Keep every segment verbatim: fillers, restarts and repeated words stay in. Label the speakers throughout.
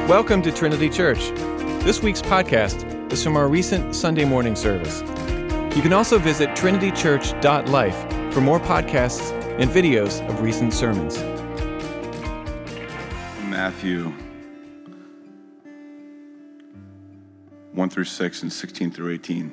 Speaker 1: Welcome to Trinity Church. This week's podcast is from our recent Sunday morning service. You can also visit trinity church dot life for more podcasts and videos of recent sermons.
Speaker 2: Matthew one through six and sixteen through eighteen.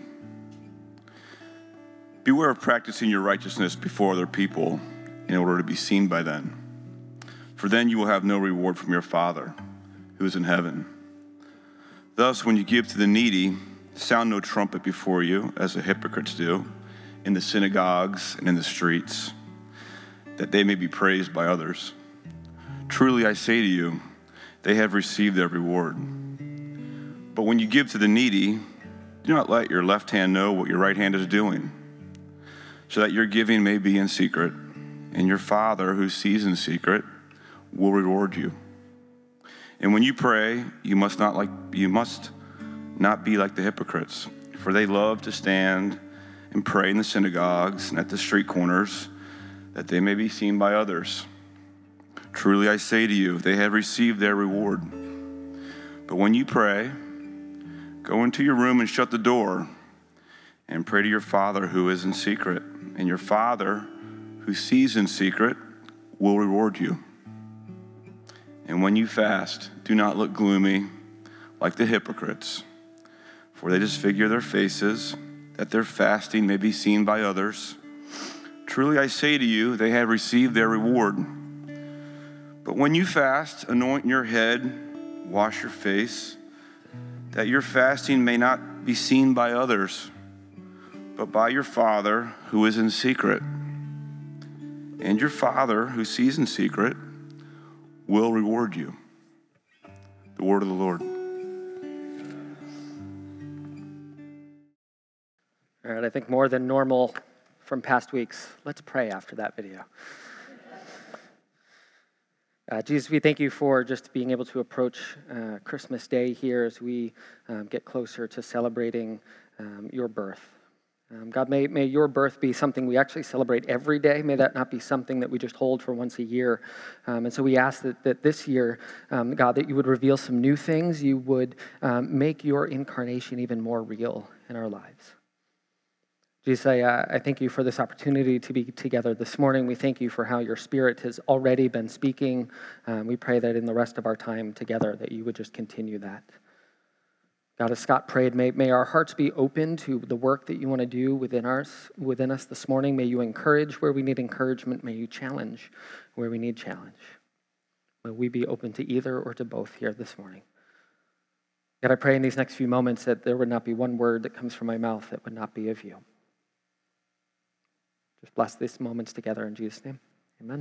Speaker 2: Beware of practicing your righteousness before other people in order to be seen by them. For then you will have no reward from your Father who is in heaven. Thus, when you give to the needy, sound no trumpet before you, as the hypocrites do, in the synagogues and in the streets, that they may be praised by others. Truly I say to you, they have received their reward. But when you give to the needy, do not let your left hand know what your right hand is doing, so that your giving may be in secret, and your Father who sees in secret will reward you. And when you pray, you must not like you must not be like the hypocrites, for they love to stand and pray in the synagogues and at the street corners, that they may be seen by others. Truly I say to you, they have received their reward. But when you pray, go into your room and shut the door, and pray to your Father who is in secret, and your Father who sees in secret will reward you. And when you fast, do not look gloomy like the hypocrites, for they disfigure their faces, that their fasting may be seen by others. Truly I say to you, they have received their reward. But when you fast, anoint your head, wash your face, that your fasting may not be seen by others, but by your Father who is in secret. And your Father who sees in secret will reward you. The word of the Lord.
Speaker 3: All right, I think more than normal from past weeks. Let's pray after that video. Uh, Jesus, we thank you for just being able to approach uh, Christmas Day here as we um, get closer to celebrating um, your birth. Um, God, may, may your birth be something we actually celebrate every day. May that not be something that we just hold for once a year. Um, and so we ask that, that this year, um, God, that you would reveal some new things. You would um, make your incarnation even more real in our lives. Jesus, I, uh, I thank you for this opportunity to be together this morning. We thank you for how your Spirit has already been speaking. Um, we pray that in the rest of our time together, that you would just continue that. God, as Scott prayed, may, may our hearts be open to the work that you want to do within us, within us this morning. May you encourage where we need encouragement. May you challenge where we need challenge. May we be open to either or to both here this morning. God, I pray in these next few moments that there would not be one word that comes from my mouth that would not be of you. Just bless these moments together in Jesus' name. Amen.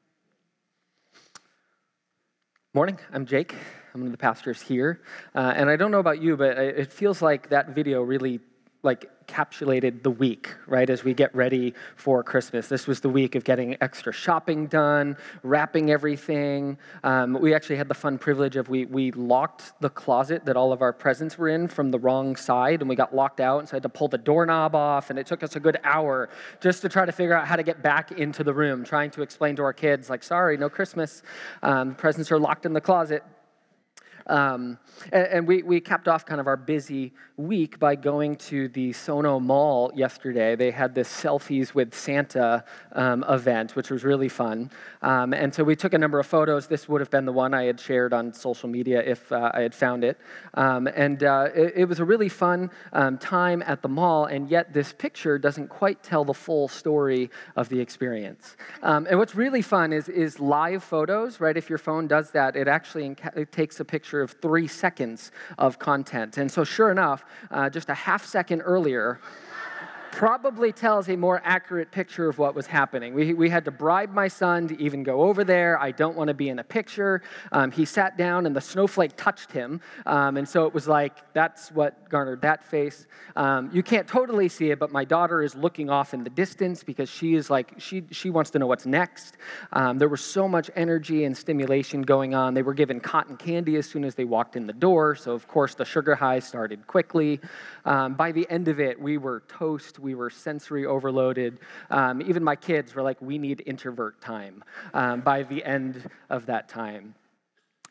Speaker 3: Morning, I'm Jake. I'm one of the pastors here. Uh, and I don't know about you, but it feels like that video really like encapsulated the week, right, as we get ready for Christmas. This was the week of getting extra shopping done, wrapping everything. Um, we actually had the fun privilege of we we locked the closet that all of our presents were in from the wrong side, and we got locked out, and so I had to pull the doorknob off, and it took us a good hour just to try to figure out how to get back into the room, trying to explain to our kids, like, sorry, no Christmas. Um, presents are locked in the closet. Um, and, and we, we capped off kind of our busy week by going to the Sono Mall yesterday. They had this Selfies with Santa um, event, which was really fun. Um, and so we took a number of photos. This would have been the one I had shared on social media if uh, I had found it. Um, and uh, it, it was a really fun um, time at the mall, and yet this picture doesn't quite tell the full story of the experience. Um, and what's really fun is, is live photos, right? If your phone does that, it actually enca- it takes a picture of three seconds of content. And so sure enough, uh, just a half second earlier, probably tells a more accurate picture of what was happening. We we had to bribe my son to even go over there. I don't want to be in a picture. Um, he sat down and the snowflake touched him. Um, and so it was like, that's what garnered that face. Um, you can't totally see it, but my daughter is looking off in the distance because she is like, she she wants to know what's next. Um, there was so much energy and stimulation going on. They were given cotton candy as soon as they walked in the door. So of course the sugar high started quickly. Um, by the end of it, we were toast. We were sensory overloaded. Um, even my kids were like, we need introvert time um, by the end of that time.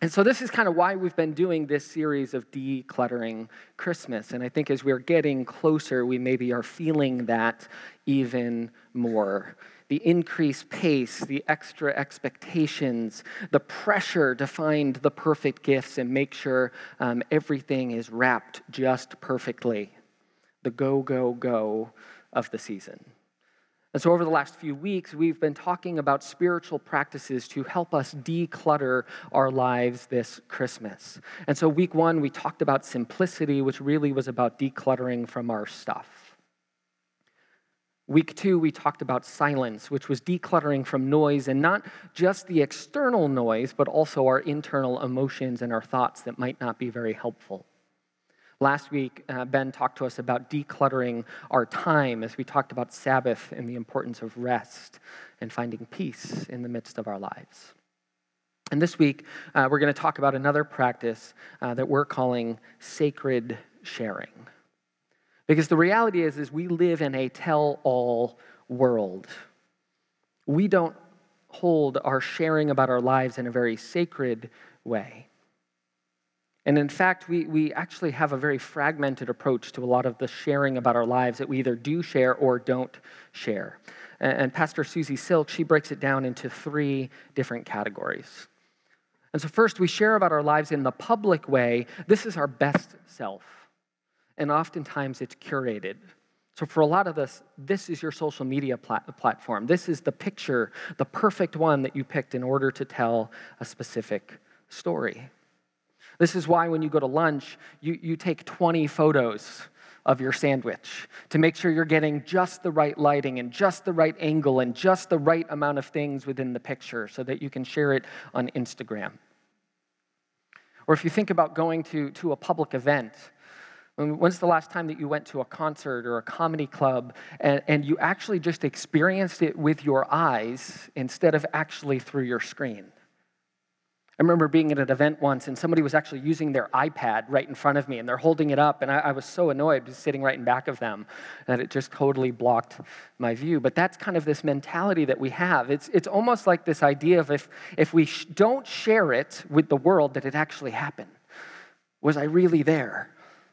Speaker 3: And so this is kind of why we've been doing this series of decluttering Christmas. And I think as we're getting closer, we maybe are feeling that even more. The increased pace, the extra expectations, the pressure to find the perfect gifts and make sure um, everything is wrapped just perfectly. The go, go, go of the season. And so over the last few weeks, we've been talking about spiritual practices to help us declutter our lives this Christmas. And so week one, we talked about simplicity, which really was about decluttering from our stuff. Week two, we talked about silence, which was decluttering from noise, and not just the external noise, but also our internal emotions and our thoughts that might not be very helpful. Last week, uh, Ben talked to us about decluttering our time as we talked about Sabbath and the importance of rest and finding peace in the midst of our lives. And this week, uh, we're going to talk about another practice uh, that we're calling sacred sharing. Because the reality is, is we live in a tell-all world. We don't hold our sharing about our lives in a very sacred way. And in fact, we, we actually have a very fragmented approach to a lot of the sharing about our lives that we either do share or don't share. And, and Pastor Susie Silk, she breaks it down into three different categories. And so first, we share about our lives in the public way. This is our best self. And oftentimes it's curated. So for a lot of us, this is your social media plat- platform. This is the picture, the perfect one that you picked in order to tell a specific story. This is why when you go to lunch, you, you take twenty photos of your sandwich to make sure you're getting just the right lighting and just the right angle and just the right amount of things within the picture so that you can share it on Instagram. Or if you think about going to, to a public event, when's the last time that you went to a concert or a comedy club and, and you actually just experienced it with your eyes instead of actually through your screen? I remember being at an event once and somebody was actually using their iPad right in front of me and they're holding it up and I, I was so annoyed just sitting right in back of them that it just totally blocked my view. But that's kind of this mentality that we have. It's it's almost like this idea of if, if we sh- don't share it with the world, that it actually happened. Was I really there?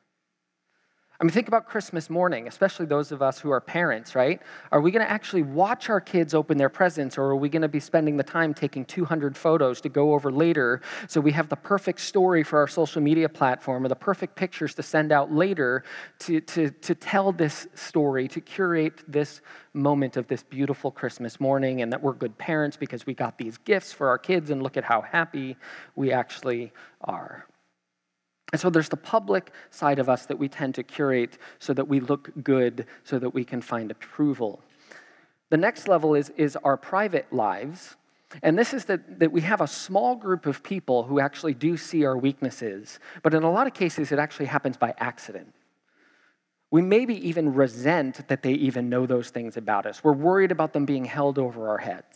Speaker 3: I mean, think about Christmas morning, especially those of us who are parents, right? Are we going to actually watch our kids open their presents, or are we going to be spending the time taking two hundred photos to go over later so we have the perfect story for our social media platform or the perfect pictures to send out later to, to, to tell this story, to curate this moment of this beautiful Christmas morning, and that we're good parents because we got these gifts for our kids and look at how happy we actually are. And so there's the public side of us that we tend to curate so that we look good, so that we can find approval. The next level is, is our private lives. And this is that, that we have a small group of people who actually do see our weaknesses. But in a lot of cases, it actually happens by accident. We maybe even resent that they even know those things about us. We're worried about them being held over our heads.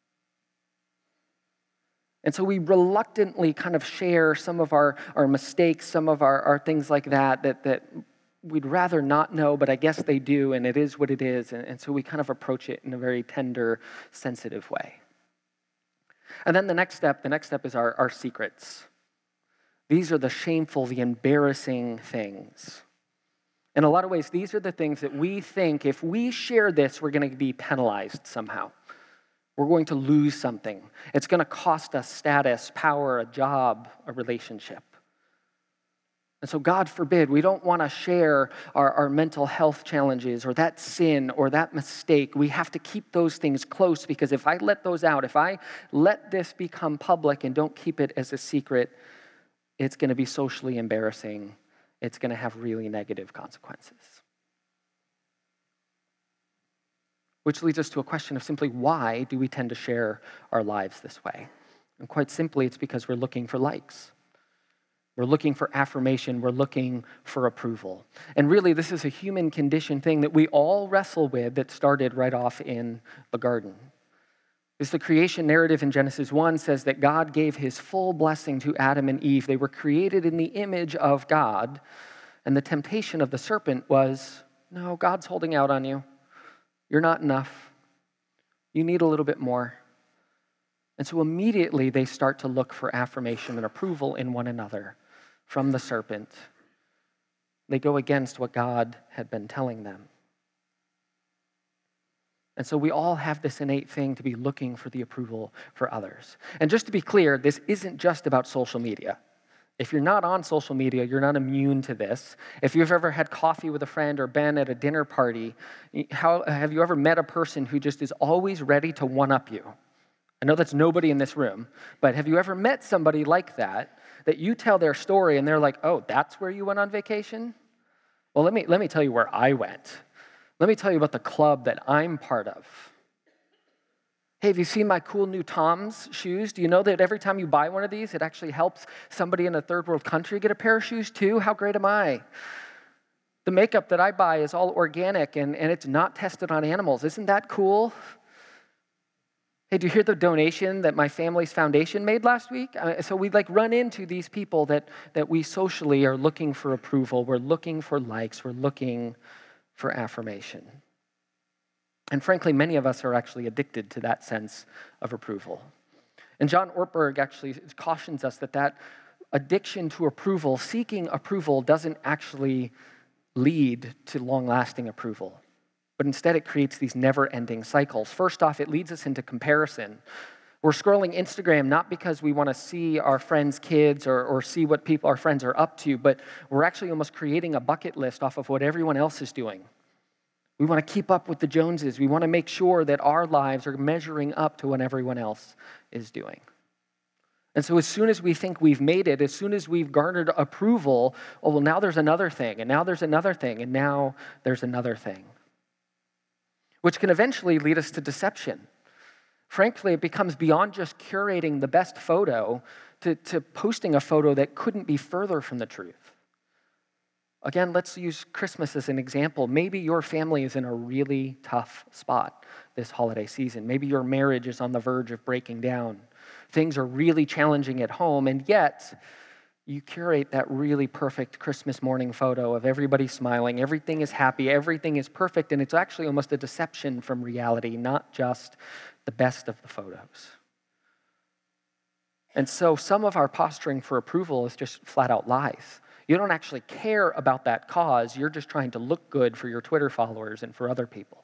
Speaker 3: And so we reluctantly kind of share some of our, our mistakes, some of our, our things like that, that, that we'd rather not know, but I guess they do, and it is what it is. And, and so we kind of approach it in a very tender, sensitive way. And then the next step, the next step is our, our secrets. These are the shameful, the embarrassing things. In a lot of ways, these are the things that we think if we share this, we're going to be penalized somehow. We're going to lose something. It's going to cost us status, power, a job, a relationship. And so God forbid, we don't want to share our, our mental health challenges or that sin or that mistake. We have to keep those things close because if I let those out, if I let this become public and don't keep it as a secret, it's going to be socially embarrassing. It's going to have really negative consequences. Which leads us to a question of simply why do we tend to share our lives this way? And quite simply, it's because we're looking for likes. We're looking for affirmation. We're looking for approval. And really, this is a human condition thing that we all wrestle with that started right off in the garden. Because the creation narrative in Genesis one says that God gave his full blessing to Adam and Eve. They were created in the image of God. And the temptation of the serpent was, no, God's holding out on you. You're not enough. You need a little bit more. And so immediately they start to look for affirmation and approval in one another from the serpent. They go against what God had been telling them. And so we all have this innate thing to be looking for the approval for others. And just to be clear, this isn't just about social media. If you're not on social media, you're not immune to this. If you've ever had coffee with a friend or been at a dinner party, how, have you ever met a person who just is always ready to one-up you? I know that's nobody in this room, but have you ever met somebody like that, that you tell their story and they're like, oh, that's where you went on vacation? Well, let me, let me tell you where I went. Let me tell you about the club that I'm part of. Hey, have you seen my cool new Tom's shoes? Do you know that every time you buy one of these, it actually helps somebody in a third world country get a pair of shoes too? How great am I? The makeup that I buy is all organic and, and it's not tested on animals. Isn't that cool? Hey, do you hear the donation that my family's foundation made last week? Uh, so we like run into these people that, that we socially are looking for approval. We're looking for likes. We're looking for affirmation. And frankly, many of us are actually addicted to that sense of approval. And John Ortberg actually cautions us that that addiction to approval, seeking approval, doesn't actually lead to long-lasting approval, but instead it creates these never-ending cycles. First off, it leads us into comparison. We're scrolling Instagram not because we want to see our friends' kids or, or see what people our friends are up to, but we're actually almost creating a bucket list off of what everyone else is doing. We want to keep up with the Joneses. We want to make sure that our lives are measuring up to what everyone else is doing. And so as soon as we think we've made it, as soon as we've garnered approval, oh, well, now there's another thing, and now there's another thing, and now there's another thing, which can eventually lead us to deception. Frankly, it becomes beyond just curating the best photo to, to posting a photo that couldn't be further from the truth. Again, let's use Christmas as an example. Maybe your family is in a really tough spot this holiday season. Maybe your marriage is on the verge of breaking down. Things are really challenging at home, and yet you curate that really perfect Christmas morning photo of everybody smiling, everything is happy, everything is perfect, and it's actually almost a deception from reality, not just the best of the photos. And so some of our posturing for approval is just flat out lies. You don't actually care about that cause. You're just trying to look good for your Twitter followers and for other people.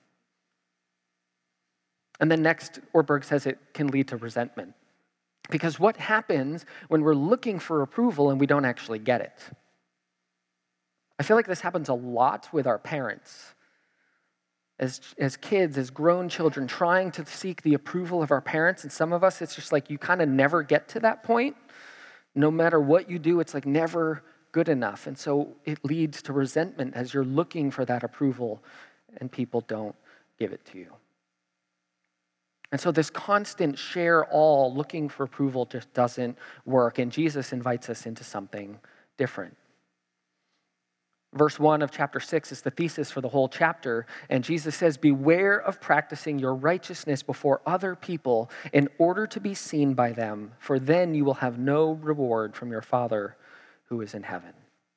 Speaker 3: And then next, Ortberg says it can lead to resentment. Because what happens when we're looking for approval and we don't actually get it? I feel like this happens a lot with our parents. As, as kids, as grown children, trying to seek the approval of our parents. And some of us, it's just like you kind of never get to that point. No matter what you do, it's like never good enough. And so it leads to resentment as you're looking for that approval and people don't give it to you. And so this constant share all, looking for approval just doesn't work. And Jesus invites us into something different. Verse one of chapter six is the thesis for the whole chapter. And Jesus says, beware of practicing your righteousness before other people in order to be seen by them, for then you will have no reward from your Father who is in heaven.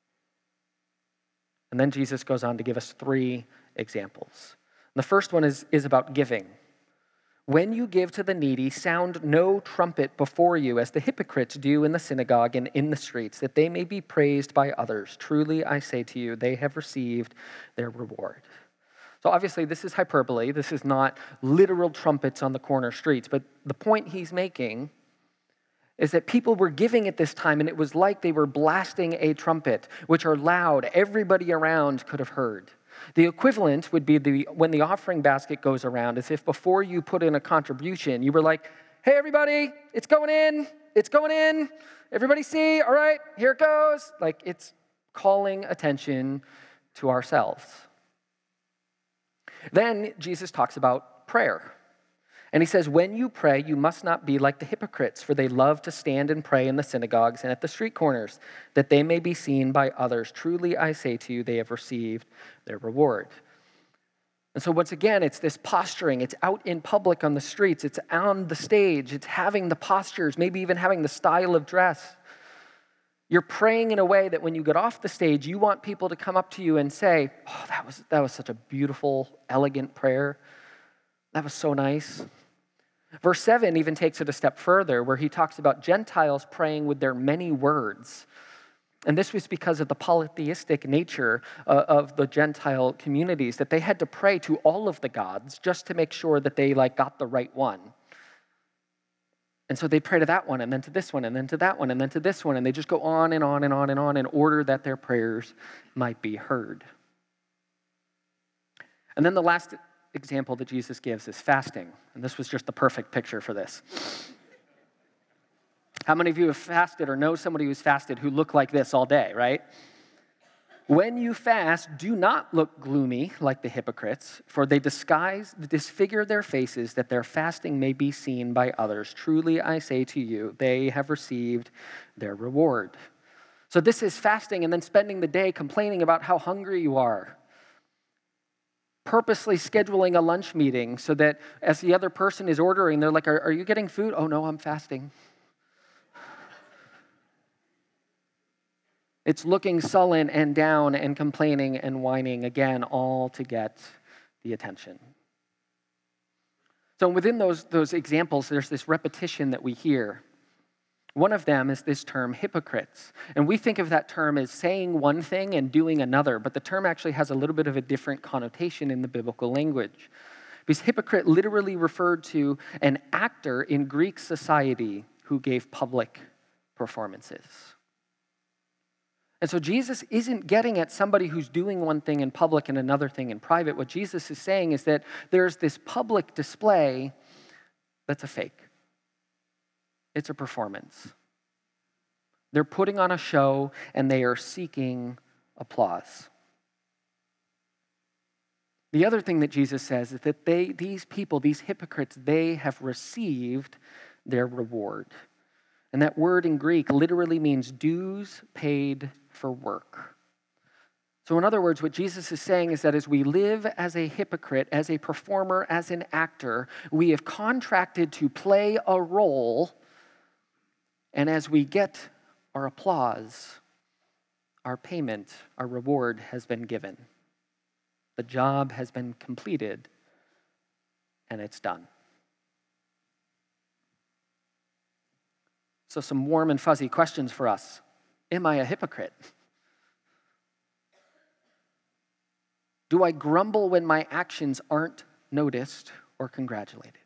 Speaker 3: And then Jesus goes on to give us three examples. The first one is, is about giving. When you give to the needy, sound no trumpet before you, as the hypocrites do in the synagogue and in the streets, that they may be praised by others. Truly, I say to you, they have received their reward. So obviously, this is hyperbole. This is not literal trumpets on the corner streets. But the point he's making is that people were giving at this time, and it was like they were blasting a trumpet, which are loud. Everybody around could have heard. The equivalent would be the when the offering basket goes around, as if before you put in a contribution, you were like, hey, everybody, it's going in, it's going in. Everybody see, all right, here it goes. Like it's calling attention to ourselves. Then Jesus talks about prayer. And he says, when you pray, you must not be like the hypocrites, for they love to stand and pray in the synagogues and at the street corners, that they may be seen by others. Truly, I say to you, they have received their reward. And so once again, it's this posturing. It's out in public on the streets. It's on the stage. It's having the postures, maybe even having the style of dress. You're praying in a way that when you get off the stage, you want people to come up to you and say, oh, that was, that was such a beautiful, elegant prayer. That was so nice. Verse seven even takes it a step further, where he talks about Gentiles praying with their many words. And this was because of the polytheistic nature uh, of the Gentile communities, that they had to pray to all of the gods just to make sure that they like got the right one. And so they pray to that one, and then to this one, and then to that one, and then to this one, and they just go on and on and on and on in order that their prayers might be heard. And then the last example that Jesus gives is fasting. And this was just the perfect picture for this. How many of you have fasted or know somebody who's fasted who look like this all day, right? When you fast, do not look gloomy like the hypocrites, for they disguise, disfigure their faces that their fasting may be seen by others. Truly, I say to you, they have received their reward. So this is fasting and then spending the day complaining about how hungry you are. Purposely scheduling a lunch meeting so that as the other person is ordering, they're like, are, are you getting food? Oh, no, I'm fasting. It's looking sullen and down and complaining and whining, again, all to get the attention. So within those, those examples, there's this repetition that we hear. One of them is this term, hypocrites. And we think of that term as saying one thing and doing another, but the term actually has a little bit of a different connotation in the biblical language. Because hypocrite literally referred to an actor in Greek society who gave public performances. And so Jesus isn't getting at somebody who's doing one thing in public and another thing in private. What Jesus is saying is that there's this public display that's a fake. It's a performance. They're putting on a show and they are seeking applause. The other thing that Jesus says is that they, these people, these hypocrites, they have received their reward. And that word in Greek literally means dues paid for work. So in other words, what Jesus is saying is that as we live as a hypocrite, as a performer, as an actor, we have contracted to play a role, and as we get our applause, our payment, our reward has been given. The job has been completed, and it's done. So some warm and fuzzy questions for us. Am I a hypocrite? Do I grumble when my actions aren't noticed or congratulated?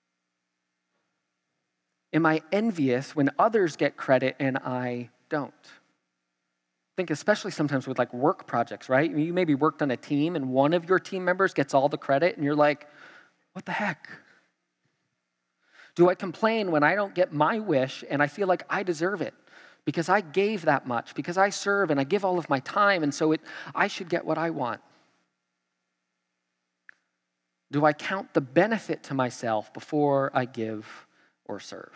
Speaker 3: Am I envious when others get credit and I don't? Think especially sometimes with like work projects, right? You maybe worked on a team and one of your team members gets all the credit and you're like, what the heck? Do I complain when I don't get my wish and I feel like I deserve it because I gave that much, because I serve and I give all of my time, and so it, I should get what I want? Do I count the benefit to myself before I give or serve?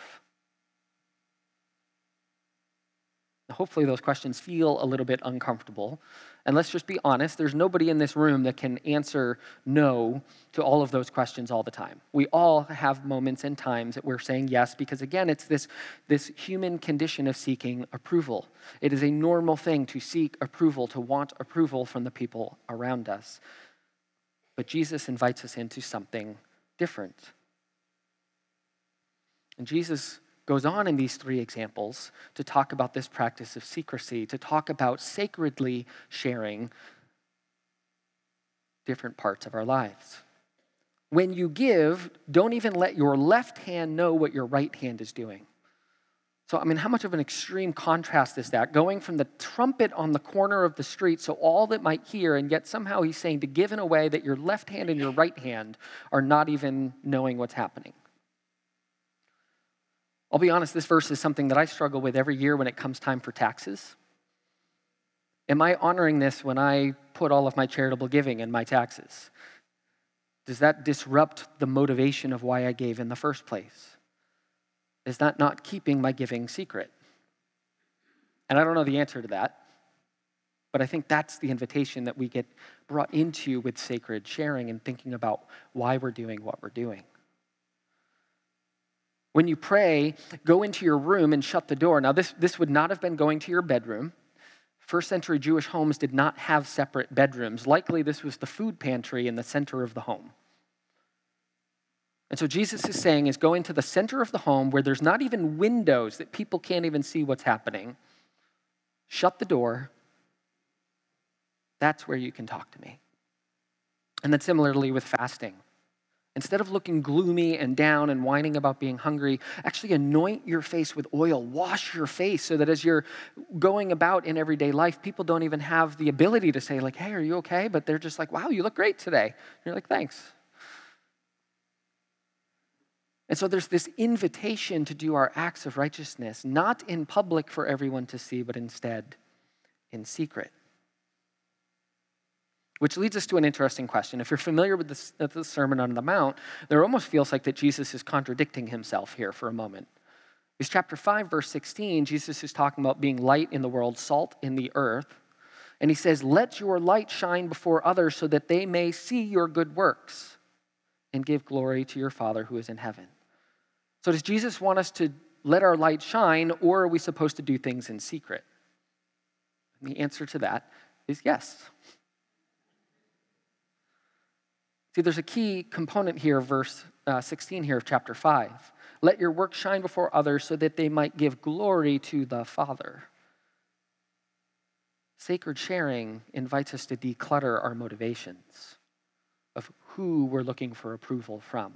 Speaker 3: Hopefully those questions feel a little bit uncomfortable. And let's just be honest, there's nobody in this room that can answer no to all of those questions all the time. We all have moments and times that we're saying yes, because again, it's this, this human condition of seeking approval. It is a normal thing to seek approval, to want approval from the people around us. But Jesus invites us into something different. And Jesus goes on in these three examples to talk about this practice of secrecy, to talk about sacredly sharing different parts of our lives. When you give, don't even let your left hand know what your right hand is doing. So, I mean, how much of an extreme contrast is that? Going from the trumpet on the corner of the street so all that might hear, and yet somehow he's saying to give in a way that your left hand and your right hand are not even knowing what's happening. I'll be honest, this verse is something that I struggle with every year when it comes time for taxes. Am I honoring this when I put all of my charitable giving in my taxes? Does that disrupt the motivation of why I gave in the first place? Is that not keeping my giving secret? And I don't know the answer to that, but I think that's the invitation that we get brought into with sacred sharing and thinking about why we're doing what we're doing. When you pray, go into your room and shut the door. Now, this, this would not have been going to your bedroom. First century Jewish homes did not have separate bedrooms. Likely, this was the food pantry in the center of the home. And so Jesus is saying is go into the center of the home where there's not even windows that people can't even see what's happening. Shut the door. That's where you can talk to me. And then similarly with fasting. Instead of looking gloomy and down and whining about being hungry, actually anoint your face with oil. Wash your face so that as you're going about in everyday life, people don't even have the ability to say like, hey, are you okay? But they're just like, wow, you look great today. And you're like, thanks. And so there's this invitation to do our acts of righteousness, not in public for everyone to see, but instead in secret. Which leads us to an interesting question. If you're familiar with this, the Sermon on the Mount, there almost feels like that Jesus is contradicting himself here for a moment. Because chapter five, verse sixteen, Jesus is talking about being light in the world, salt in the earth. And he says, let your light shine before others so that they may see your good works and give glory to your Father who is in heaven. So does Jesus want us to let our light shine, or are we supposed to do things in secret? And the answer to that is yes. See, there's a key component here, verse uh, sixteen here of chapter five. Let your work shine before others so that they might give glory to the Father. Sacred sharing invites us to declutter our motivations of who we're looking for approval from.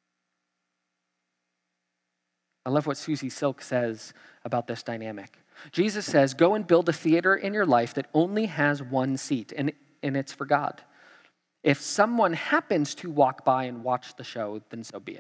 Speaker 3: I love what Susie Silk says about this dynamic. Jesus says, go and build a theater in your life that only has one seat, and, and it's for God. If someone happens to walk by and watch the show, then so be it.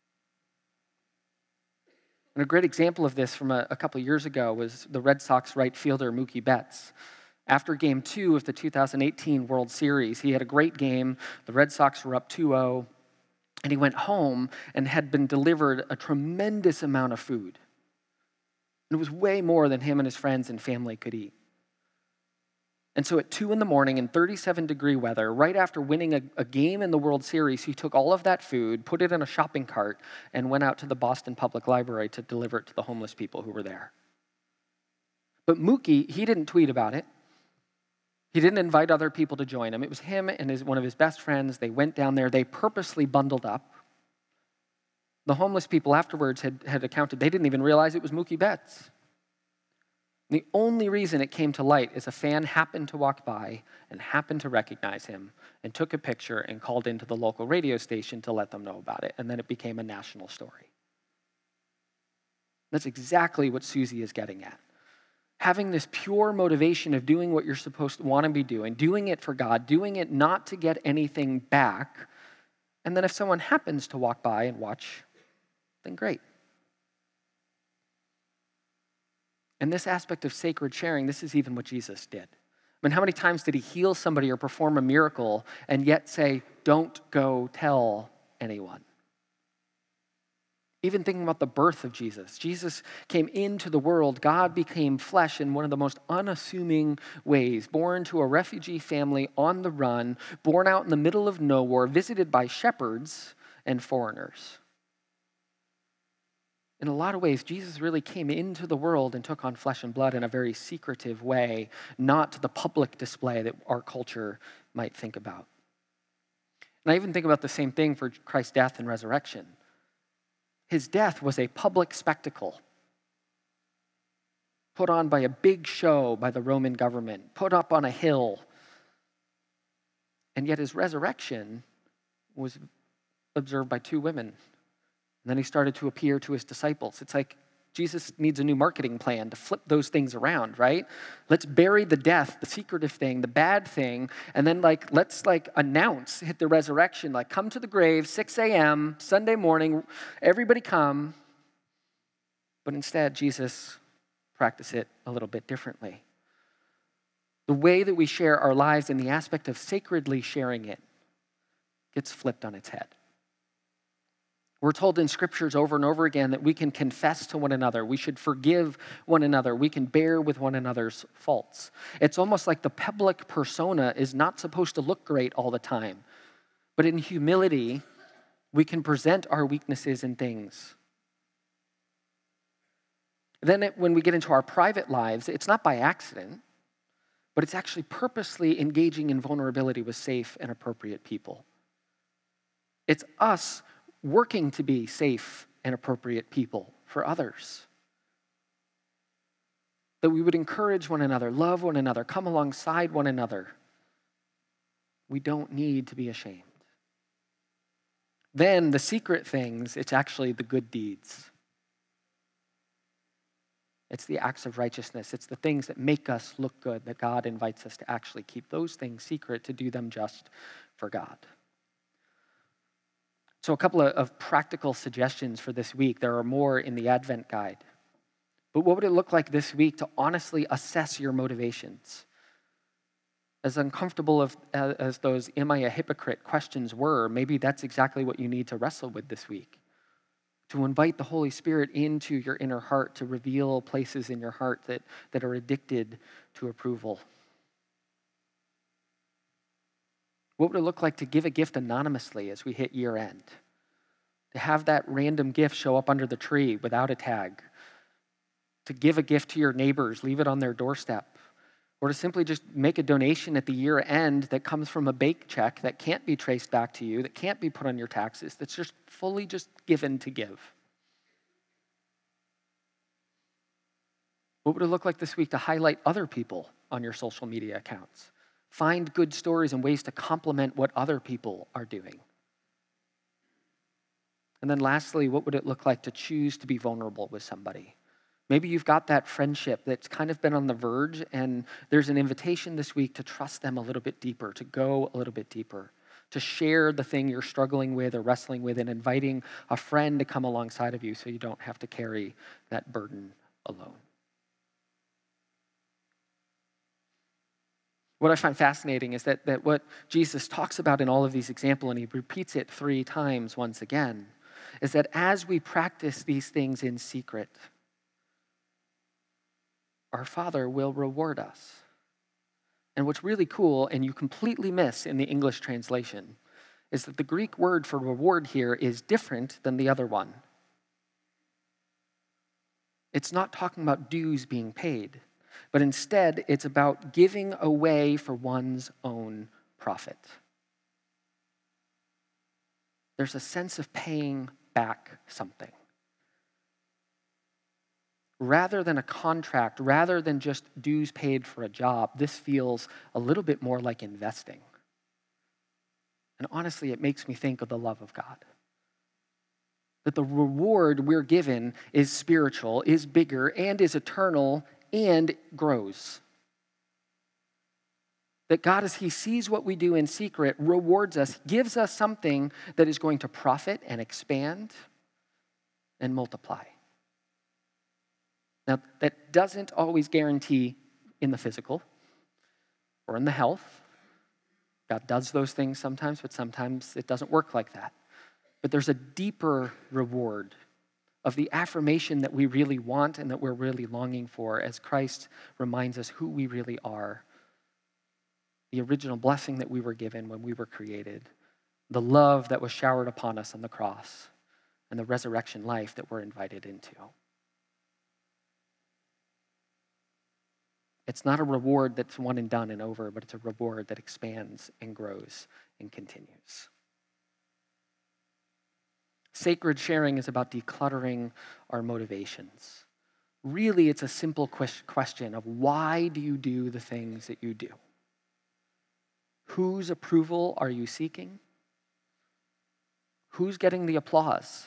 Speaker 3: And a great example of this from a, a couple of years ago was the Red Sox right fielder Mookie Betts. After game two of the two thousand eighteen World Series, he had a great game. The Red Sox were up two oh, and he went home and had been delivered a tremendous amount of food. And it was way more than him and his friends and family could eat. And so at two in the morning in thirty-seven degree weather, right after winning a, a game in the World Series, he took all of that food, put it in a shopping cart, and went out to the Boston Public Library to deliver it to the homeless people who were there. But Mookie, he didn't tweet about it. He didn't invite other people to join him. It was him and his, one of his best friends. They went down there. They purposely bundled up. The homeless people afterwards had, had accounted. They didn't even realize it was Mookie Betts. The only reason it came to light is a fan happened to walk by and happened to recognize him and took a picture and called into the local radio station to let them know about it. And then it became a national story. That's exactly what Susie is getting at. Having this pure motivation of doing what you're supposed to want to be doing, doing it for God, doing it not to get anything back. And then if someone happens to walk by and watch, then great. And this aspect of sacred sharing, this is even what Jesus did. I mean, how many times did he heal somebody or perform a miracle and yet say, don't go tell anyone? Even thinking about the birth of Jesus. Jesus came into the world. God became flesh in one of the most unassuming ways. Born to a refugee family on the run, born out in the middle of nowhere, visited by shepherds and foreigners. In a lot of ways, Jesus really came into the world and took on flesh and blood in a very secretive way, not to the public display that our culture might think about. And I even think about the same thing for Christ's death and resurrection. His death was a public spectacle, put on by a big show by the Roman government, put up on a hill. And yet his resurrection was observed by two women. And then he started to appear to his disciples. It's like Jesus needs a new marketing plan to flip those things around, right? Let's bury the death, the secretive thing, the bad thing, and then like let's like announce, hit the resurrection, like come to the grave, six a.m., Sunday morning, everybody come. But instead, Jesus practiced it a little bit differently. The way that we share our lives and the aspect of sacredly sharing it gets flipped on its head. We're told in scriptures over and over again that we can confess to one another. We should forgive one another. We can bear with one another's faults. It's almost like the public persona is not supposed to look great all the time. But in humility, we can present our weaknesses and things. Then it, when we get into our private lives, it's not by accident, but it's actually purposely engaging in vulnerability with safe and appropriate people. It's us working to be safe and appropriate people for others. That we would encourage one another, love one another, come alongside one another. We don't need to be ashamed. Then the secret things, it's actually the good deeds. It's the acts of righteousness. It's the things that make us look good that God invites us to actually keep those things secret, to do them just for God. So a couple of, of practical suggestions for this week. There are more in the Advent guide. But what would it look like this week to honestly assess your motivations? As uncomfortable of, as, as those "am I a hypocrite" questions were, maybe that's exactly what you need to wrestle with this week. To invite the Holy Spirit into your inner heart, to reveal places in your heart that, that are addicted to approval. What would it look like to give a gift anonymously as we hit year end? To have that random gift show up under the tree without a tag. To give a gift to your neighbors, leave it on their doorstep. Or to simply just make a donation at the year end that comes from a bank check that can't be traced back to you, that can't be put on your taxes, that's just fully just given to give. What would it look like this week to highlight other people on your social media accounts? Find good stories and ways to complement what other people are doing. And then lastly, what would it look like to choose to be vulnerable with somebody? Maybe you've got that friendship that's kind of been on the verge, and there's an invitation this week to trust them a little bit deeper, to go a little bit deeper, to share the thing you're struggling with or wrestling with, and inviting a friend to come alongside of you so you don't have to carry that burden alone. What I find fascinating is that, that what Jesus talks about in all of these examples, and he repeats it three times once again, is that as we practice these things in secret, our Father will reward us. And what's really cool, and you completely miss in the English translation, is that the Greek word for reward here is different than the other one. It's not talking about dues being paid, but instead it's about giving away for one's own profit. There's a sense of paying back something. Rather than a contract, rather than just dues paid for a job, this feels a little bit more like investing. And honestly, it makes me think of the love of God. That the reward we're given is spiritual, is bigger, and is eternal, and grows. That God, as he sees what we do in secret, rewards us, gives us something that is going to profit and expand and multiply. Now, that doesn't always guarantee in the physical or in the health. God does those things sometimes, but sometimes it doesn't work like that. But there's a deeper reward of the affirmation that we really want and that we're really longing for as Christ reminds us who we really are. The original blessing that we were given when we were created, the love that was showered upon us on the cross, and the resurrection life that we're invited into. It's not a reward that's one and done and over, but it's a reward that expands and grows and continues. Sacred sharing is about decluttering our motivations. Really, it's a simple question of why do you do the things that you do? Whose approval are you seeking? Who's getting the applause?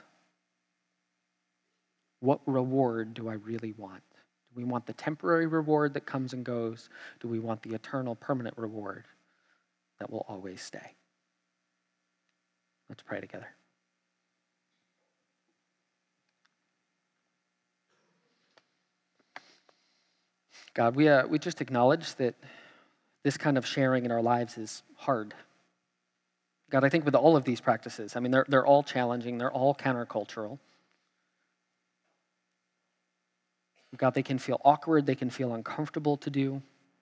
Speaker 3: What reward do I really want? Do we want the temporary reward that comes and goes? Do we want the eternal, permanent reward that will always stay? Let's pray together. God, we, uh, we just acknowledge that this kind of sharing in our lives is hard. God, I think with all of these practices, I mean, they're, they're all challenging, they're all countercultural. God, they can feel awkward, they can feel uncomfortable to do.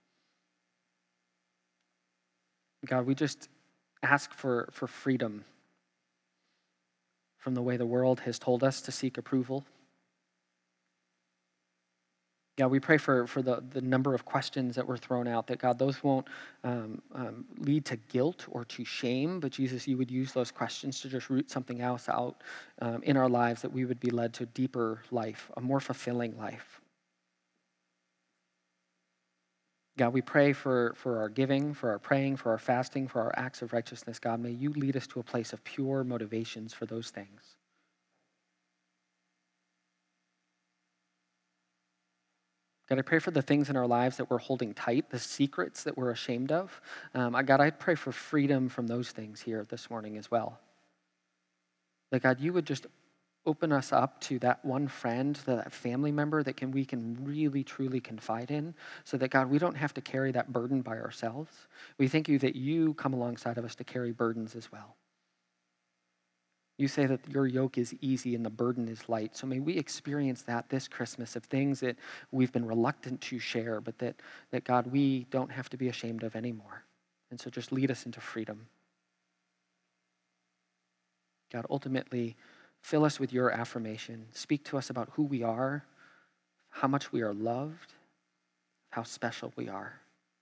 Speaker 3: God, we just ask for, for freedom from the way the world has told us to seek approval. God, we pray for, for the, the number of questions that were thrown out, that God, those won't um, um, lead to guilt or to shame, but Jesus, you would use those questions to just root something else out um, in our lives, that we would be led to a deeper life, a more fulfilling life. God, we pray for, for our giving, for our praying, for our fasting, for our acts of righteousness. God, may you lead us to a place of pure motivations for those things. God, I pray for the things in our lives that we're holding tight, the secrets that we're ashamed of. Um, God, I pray for freedom from those things here this morning as well. That God, you would just open us up to that one friend, that family member that can we can really, truly confide in, so that, God, we don't have to carry that burden by ourselves. We thank you that you come alongside of us to carry burdens as well. You say that your yoke is easy and the burden is light. So may we experience that this Christmas, of things that we've been reluctant to share, but that, that God, we don't have to be ashamed of anymore. And so just lead us into freedom. God, ultimately, fill us with your affirmation. Speak to us about who we are, how much we are loved, how special we are.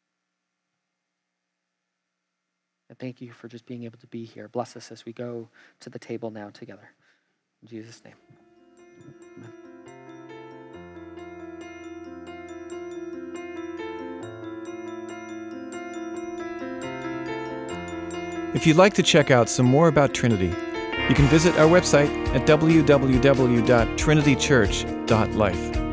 Speaker 3: And thank you for just being able to be here. Bless us as we go to the table now together. In Jesus' name, amen.
Speaker 1: If you'd like to check out some more about Trinity, you can visit our website at w w w dot trinity church dot life.